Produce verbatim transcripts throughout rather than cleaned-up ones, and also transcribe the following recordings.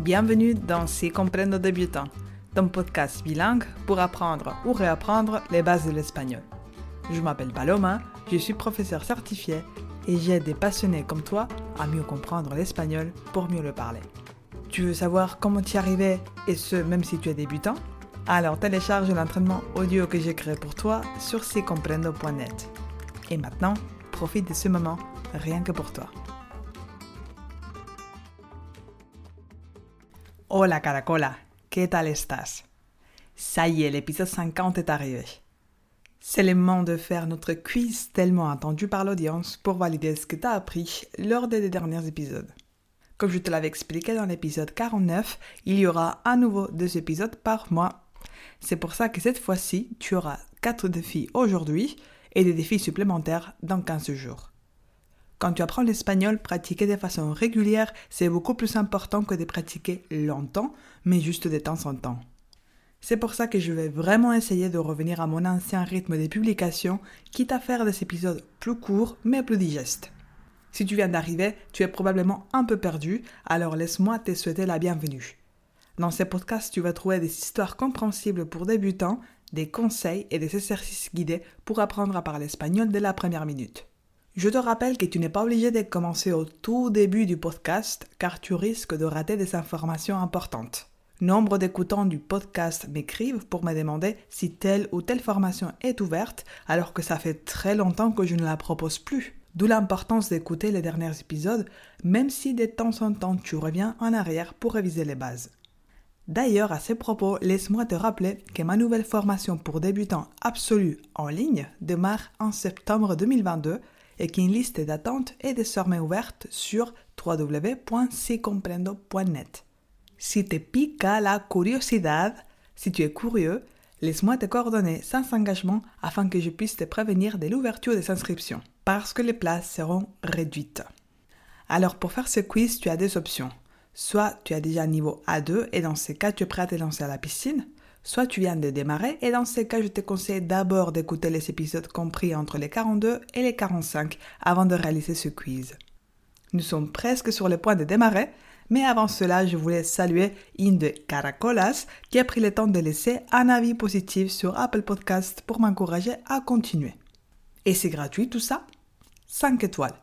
Bienvenue dans Si Comprendo Débutant, ton podcast bilingue pour apprendre ou réapprendre les bases de l'espagnol. Je m'appelle Paloma, je suis professeure certifiée et j'aide des passionnés comme toi à mieux comprendre l'espagnol pour mieux le parler. Tu veux savoir comment t'y arriver et ce même si tu es débutant? Alors télécharge l'entraînement audio que j'ai créé pour toi sur si comprendo point net. Et maintenant, profite de ce moment rien que pour toi. Hola Caracola, ¿qué tal estás? Ça y est, l'épisode cinquante est arrivé. C'est le moment de faire notre quiz tellement attendu par l'audience pour valider ce que tu as appris lors des derniers épisodes. Comme je te l'avais expliqué dans l'épisode quarante-neuf, il y aura à nouveau deux épisodes par mois. C'est pour ça que cette fois-ci, tu auras quatre défis aujourd'hui et des défis supplémentaires dans quinze jours. Quand tu apprends l'espagnol, pratiquer de façon régulière, c'est beaucoup plus important que de pratiquer longtemps, mais juste de temps en temps. C'est pour ça que je vais vraiment essayer de revenir à mon ancien rythme de publication, quitte à faire des épisodes plus courts, mais plus digestes. Si tu viens d'arriver, tu es probablement un peu perdu, alors laisse-moi te souhaiter la bienvenue. Dans ces podcasts, tu vas trouver des histoires compréhensibles pour débutants, des conseils et des exercices guidés pour apprendre à parler espagnol dès la première minute. Je te rappelle que tu n'es pas obligé de commencer au tout début du podcast car tu risques de rater des informations importantes. Nombre d'écoutants du podcast m'écrivent pour me demander si telle ou telle formation est ouverte alors que ça fait très longtemps que je ne la propose plus. D'où l'importance d'écouter les derniers épisodes, même si de temps en temps tu reviens en arrière pour réviser les bases. D'ailleurs, à ce propos, laisse-moi te rappeler que ma nouvelle formation pour débutants absolus en ligne démarre en septembre deux mille vingt-deux et qu'une liste d'attente est désormais ouverte sur w w w point si comprendo point net. Si te pica la curiosidad, si tu es curieux, laisse-moi te coordonner sans engagement afin que je puisse te prévenir de l'ouverture des inscriptions, parce que les places seront réduites. Alors pour faire ce quiz, tu as deux options. Soit tu as déjà un niveau A deux et dans ce cas tu es prêt à te lancer à la piscine, soit tu viens de démarrer et dans ce cas je te conseille d'abord d'écouter les épisodes compris entre les quarante-deux et les quarante-cinq avant de réaliser ce quiz. Nous sommes presque sur le point de démarrer, mais avant cela je voulais saluer une de Caracolas qui a pris le temps de laisser un avis positif sur Apple Podcast pour m'encourager à continuer. Et c'est gratuit tout ça? cinq étoiles.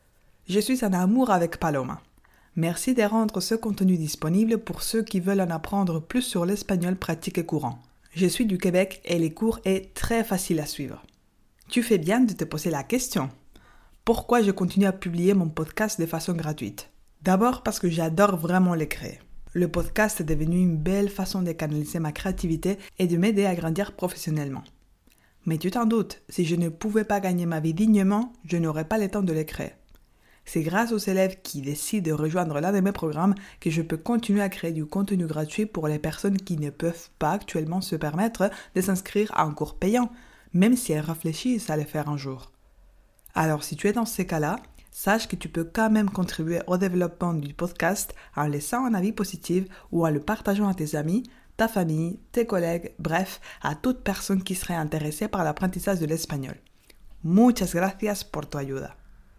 Je suis en amour avec Paloma. Merci de rendre ce contenu disponible pour ceux qui veulent en apprendre plus sur l'espagnol pratique et courant. Je suis du Québec et les cours est très facile à suivre. Tu fais bien de te poser la question. Pourquoi je continue à publier mon podcast de façon gratuite? D'abord parce que j'adore vraiment les créer. Le podcast est devenu une belle façon de canaliser ma créativité et de m'aider à grandir professionnellement. Mais tu t'en doutes, si je ne pouvais pas gagner ma vie dignement, je n'aurais pas le temps de les créer. C'est grâce aux élèves qui décident de rejoindre l'un de mes programmes que je peux continuer à créer du contenu gratuit pour les personnes qui ne peuvent pas actuellement se permettre de s'inscrire à un cours payant, même si elles réfléchissent à le faire un jour. Alors si tu es dans ces cas-là, sache que tu peux quand même contribuer au développement du podcast en laissant un avis positif ou en le partageant à tes amis, ta famille, tes collègues, bref, à toute personne qui serait intéressée par l'apprentissage de l'espagnol. Muchas gracias por tu ayuda.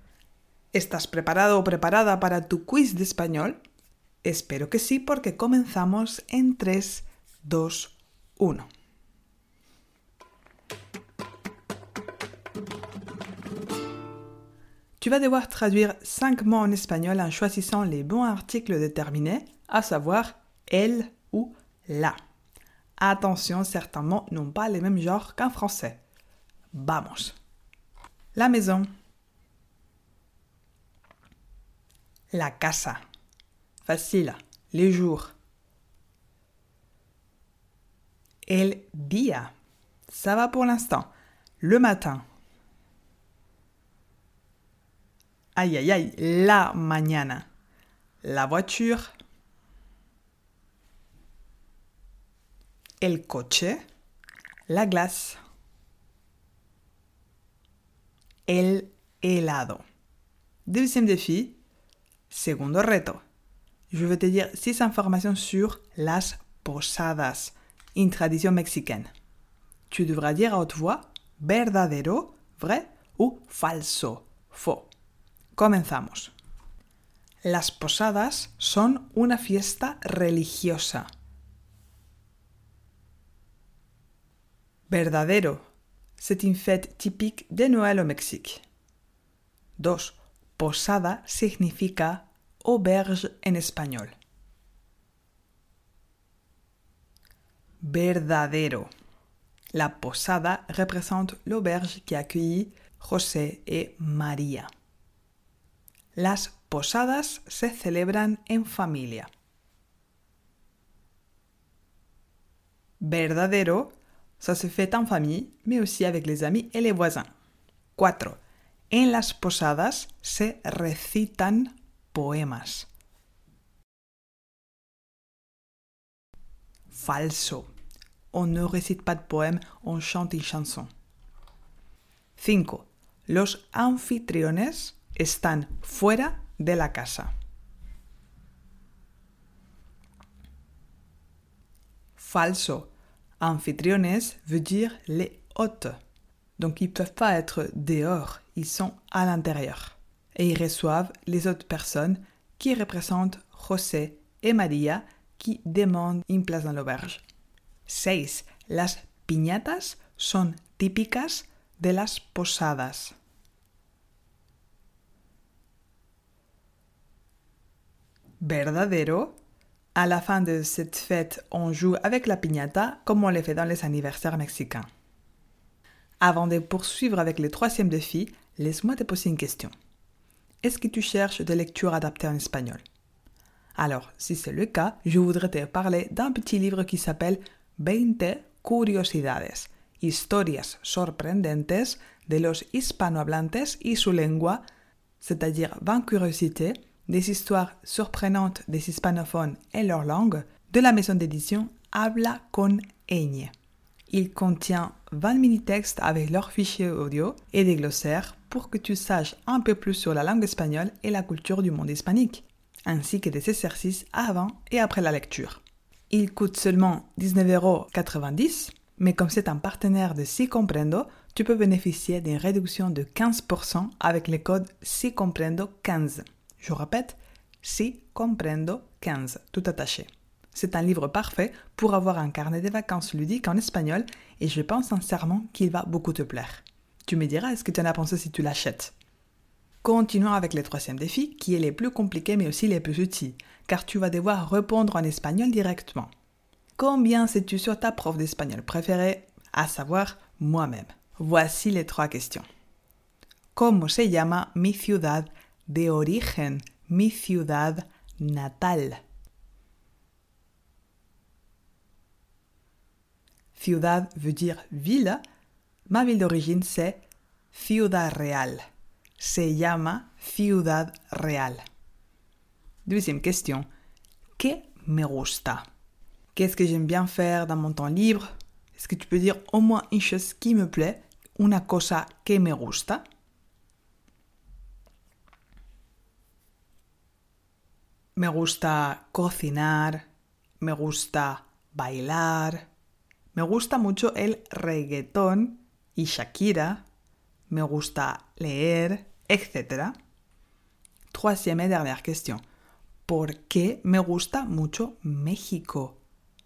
¿Estás preparado o preparada para tu quiz de español? Espero que sí, porque comenzamos en tres, dos, uno. Tu vas devoir traduire cinq mots en espagnol en choisissant les bons articles déterminés, à savoir el ou la. Attention, certains mots n'ont pas les mêmes genres qu'en français. Vamos. La maison. La casa. Facile. Les jours. El día. Ça va pour l'instant. Le matin. Aïe, aïe, aïe. La mañana. La voiture. El coche. La glace. El helado. Deuxième défi. Segundo reto. Je vais te dire six informations sur las posadas, une tradition mexicaine. Tu devras dire à haute voix verdadero, vrai, ou falso, faux. Comenzamos. Las posadas son una fiesta religiosa. Verdadero. C'est une fête typique de Noël au Mexique. Dos. Posada significa auberge en español. Verdadero. La posada représente l'auberge qui accueillit José et María. Las posadas se celebran en familia. Verdadero, ça se fait en famille, mais aussi avec les amis et les voisins. Cuatro. En las posadas se recitan poemas. Falso. On ne récite pas de poèmes, on chante une chanson. Cinco. Los anfitriones están fuera de la casa. Falso. Anfitriones veut dire les hôtes. Donc ils ne peuvent pas être dehors, ils sont à l'intérieur. Et ils reçoivent les autres personnes qui représentent José et María qui demandent une place dans l'auberge. Seis. Las piñatas son típicas de las posadas. Verdadero. À la fin de cette fête, on joue avec la piñata comme on le fait dans les anniversaires mexicains. Avant de poursuivre avec le troisième défi, laisse-moi te poser une question. Est-ce que tu cherches des lectures adaptées en espagnol? Alors, si c'est le cas, je voudrais te parler d'un petit livre qui s'appelle veinte curiosidades, historias sorprendentes de los hispanohablantes y su lengua, c'est-à-dire vingt curiosités, des histoires surprenantes des hispanophones et leur langue, de la maison d'édition Habla con ñ. Il contient vingt mini-textes avec leurs fichiers audio et des glossaires pour que tu saches un peu plus sur la langue espagnole et la culture du monde hispanique, ainsi que des exercices avant et après la lecture. Il coûte seulement dix-neuf euros quatre-vingt-dix, mais comme c'est un partenaire de Si Comprendo, tu peux bénéficier d'une réduction de quinze pour cent avec le code Si Comprendo quinze. Je répète, Si Comprendo quinze, tout attaché. C'est un livre parfait pour avoir un carnet de vacances ludique en espagnol et je pense sincèrement qu'il va beaucoup te plaire. Tu me diras est-ce que tu en as pensé si tu l'achètes. Continuons avec le troisième défi qui est le plus compliqué mais aussi le plus utile, car tu vas devoir répondre en espagnol directement. Combien sais-tu sur ta prof d'espagnol préférée, à savoir moi-même? Voici les trois questions. ¿Cómo se llama mi ciudad de origen, mi ciudad natal? Ciudad veut dire ville. Ma ville d'origine, c'est Ciudad Real. Se llama Ciudad Real. Deuxième question. ¿Qué me gusta? Qu'est-ce que j'aime bien faire dans mon temps libre? Est-ce que tu peux dire au moins une chose qui me plaît? Una cosa que me gusta? Me gusta cocinar, me gusta bailar, me gusta mucho el reggaetón y Shakira, me gusta leer, etcétera. Troisième et dernière question. ¿Por qué me gusta mucho México?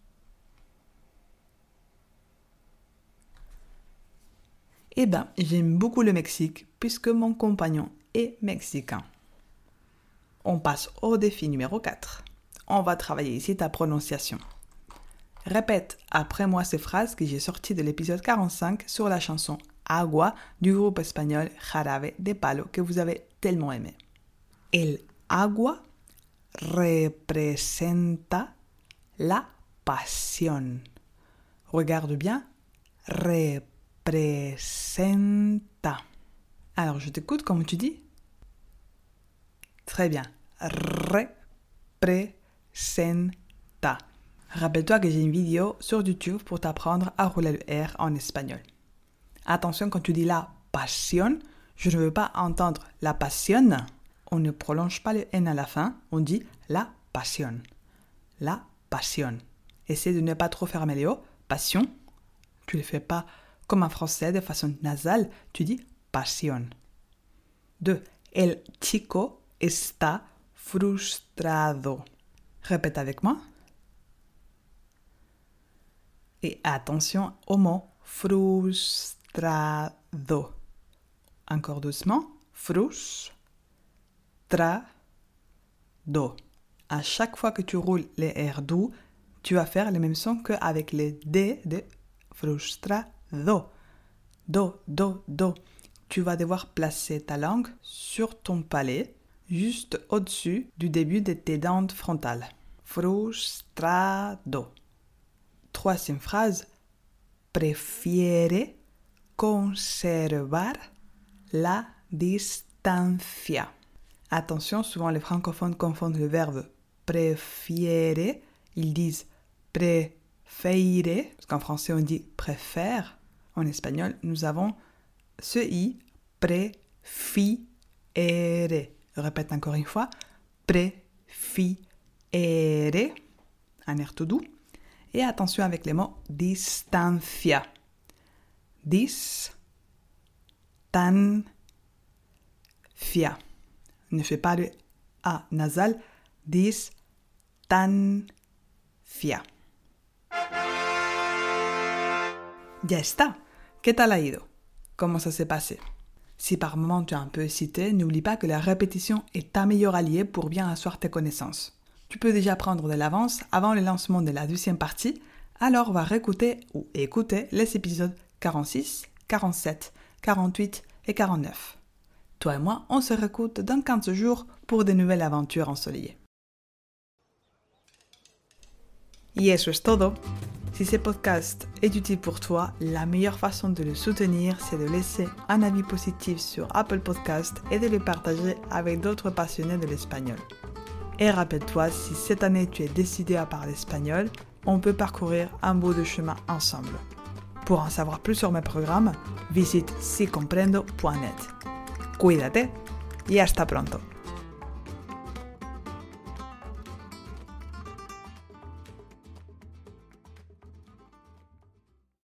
Eh bien, j'aime beaucoup le Mexique puisque mon compagnon est mexicain. On passe au défi numéro quatre. On va travailler ici ta prononciation. Répète après moi ces phrases que j'ai sorties de l'épisode quarante-cinq sur la chanson Agua du groupe espagnol Jarabe de Palo que vous avez tellement aimé. El agua representa la pasión. Regarde bien. Representa. Alors, je t'écoute, comment tu dis? Très bien. Representa. Rappelle-toi que j'ai une vidéo sur YouTube pour t'apprendre à rouler le R en espagnol. Attention, quand tu dis la passion, je ne veux pas entendre la passion. On ne prolonge pas le N à la fin, on dit la passion. La passion. Essaie de ne pas trop fermer les O. Passion. Tu ne le fais pas comme en français de façon nasale, tu dis passion. deux. El chico está frustrado. Répète avec moi. Et attention au mot frustrado. Encore doucement. Frustrado. À chaque fois que tu roules les R doux, tu vas faire les mêmes sons qu'avec les D de frustrado. Do, do, do. Tu vas devoir placer ta langue sur ton palais, juste au-dessus du début de tes dents frontales. Frustrado. Troisième phrase. Prefiere conservar la distancia. Attention, souvent les francophones confondent le verbe prefiere. Ils disent preferire, parce qu'en français on dit préfère. En espagnol, nous avons ce i, prefiere. Répète encore une fois, prefiere. Un air tout doux. Et attention avec les mots distancia. Distancia. Ne fais pas le A nasal. Distancia. Ya está. ¿Qué tal ha ido? Comment ça s'est passé? Si par moment tu as un peu hésité, n'oublie pas que la répétition est ta meilleure alliée pour bien asseoir tes connaissances. Tu peux déjà prendre de l'avance avant le lancement de la deuxième partie, alors va réécouter ou écouter les épisodes quarante-six, quarante-sept, quarante-huit et quarante-neuf. Toi et moi, on se réécoute dans quinze jours pour de nouvelles aventures ensoleillées. Y eso es todo. Si ce podcast est utile pour toi, la meilleure façon de le soutenir, c'est de laisser un avis positif sur Apple Podcast et de le partager avec d'autres passionnés de l'espagnol. Et rappelle-toi, si cette année tu es décidé à parler espagnol, on peut parcourir un bout de chemin ensemble. Pour en savoir plus sur mes programmes, visite si comprendo point net. Cuídate y hasta pronto.